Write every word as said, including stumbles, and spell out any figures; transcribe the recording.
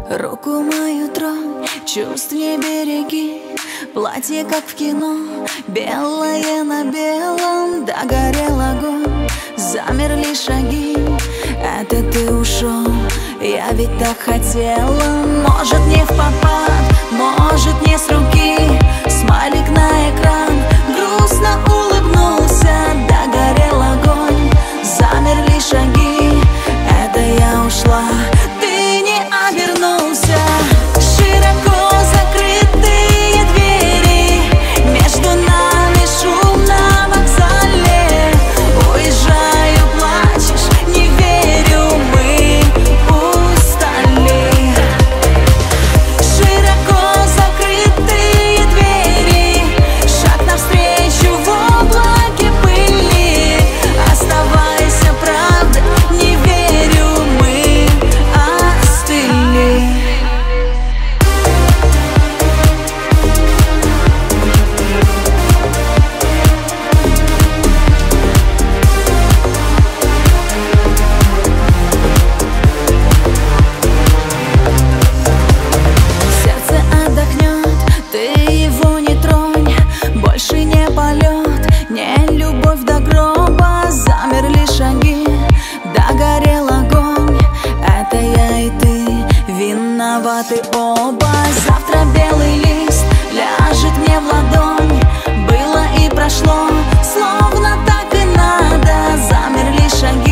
Руку мою тронь, чувств не береги. Платье, как в кино, белое на белом. Догорел огонь, замерли шаги. Это ты ушел, я ведь так хотела. Может, не в попад, может, не с руки. Смайлик на экран, грустно улыбнулся. Догорел огонь, замерли шаги. Это я ушла, ты не обернулся. Широко закрытые двери, между нами шум на вокзале. Уезжаю, плачешь, не верю, мы устали. Широко закрытые двери, шаг навстречу в облаке пыли. Оставайся, правда, не верю, мы остыли. Сердце отдохнет, ты его не тронь. Больше не полет, не любовь до гроба. Замерли шаги, догорел огонь. Это я и ты, виноваты оба. Завтра белый лист ляжет мне в ладонь. Было и прошло, словно так и надо. Замерли шаги.